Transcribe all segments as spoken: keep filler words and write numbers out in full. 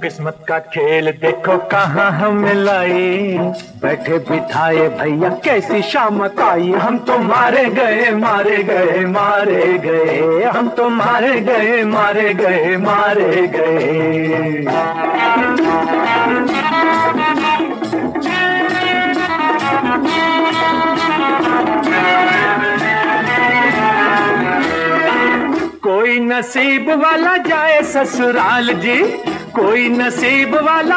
किस्मत का खेल देखो कहाँ हमें लाई, बैठे बिठाए भैया कैसी शामत आई। हम तो मारे गए मारे गए मारे गए, हम तो मारे गए मारे गए मारे गए। कोई नसीब वाला जाए ससुराल जी, कोई नसीब वाला,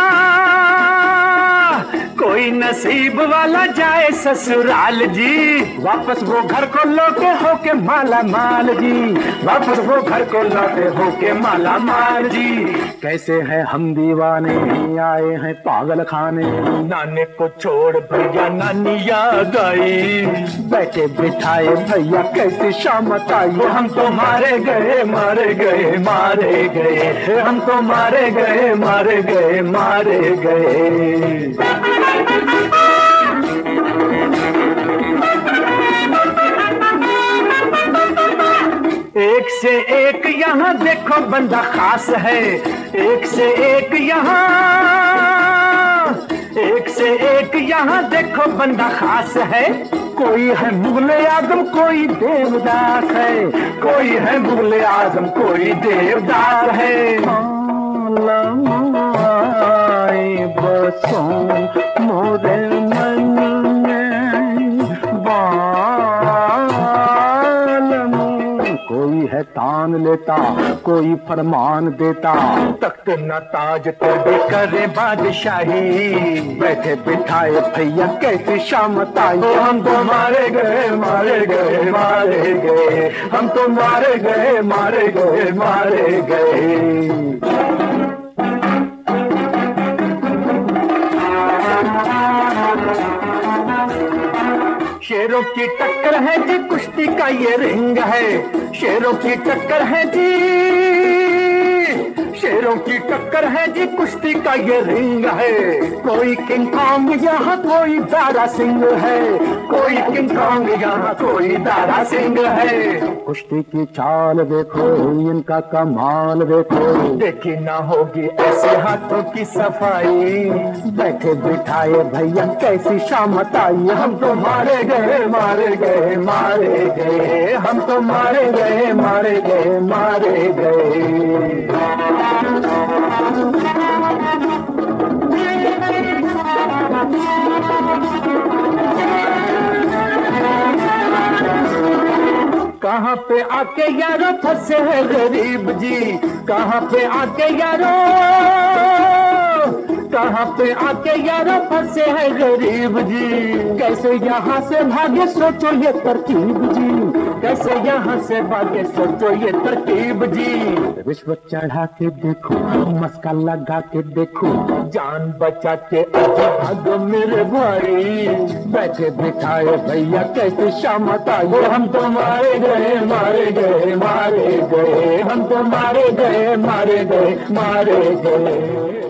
कोई नसीब वाला जाए ससुराल जी। वापस वो घर को लौटे होके माला माल जी, वापस वो घर को लौटे होके माला माल जी। कैसे है हम दीवाने आए हैं पागल खाने, नाने को छोड़ भैया नानी याद आई। बैठे बिठाए भैया कैसी शामत आई। हम तो मारे गए मारे गए मारे गए, हम तो मारे गए मारे गए मारे गए। एक से एक यहाँ देखो बंदा खास है, एक से एक यहाँ, एक से एक यहाँ देखो बंदा खास है। कोई है मुगले आजम कोई देवदास है, कोई है मुगले आजम कोई देवदास है। बसों मोरे मन में कोई है तान लेता कोई फरमान देता, तख्त न ताज तो भी करे बादशाही। बैठे बिठाए भैया कैसी शामत आई। हम तो मारे गए मारे गए मारे गए, हम तो मारे गए मारे गए मारे गए। शेरों की टक्कर है जी कुश्ती का ये रिंग है, शेरों की टक्कर है जी, शेरों की टक्कर है जी कुश्ती का ये रिंग है। कोई किंग कॉन्ग यहाँ कोई दारा सिंह है, कोई किंग कॉन्ग यहाँ कोई दारा सिंह है। कुश्ती की चाल देखो इनका कमाल देखो, देखी ना होगी ऐसे हाथों की सफाई। बैठे बिठाए भैया कैसी शामत आई। हम तो मारे गए मारे गए मारे गए, हम तो मारे गए मारे गए मारे गए। कहाँ पे आके यारो फंसे है गरीब जी, कहाँ पे आके यारो, कहाँ पे आके यारो फंसे है गरीब जी। कैसे यहाँ से भागे सोचो ये तरकीब जी, कैसे यहाँ से भागे सोचो ये तरकीब जी। रिश्वत चढ़ा के देखो मस्का लगा के देखो, जान बचा के भागो मेरे भाई। बैठे बिठाए भैया कैसे शामत आई। हम तो मारे गए मारे गए मारे गए, हम तो मारे गए मारे गए मारे गए।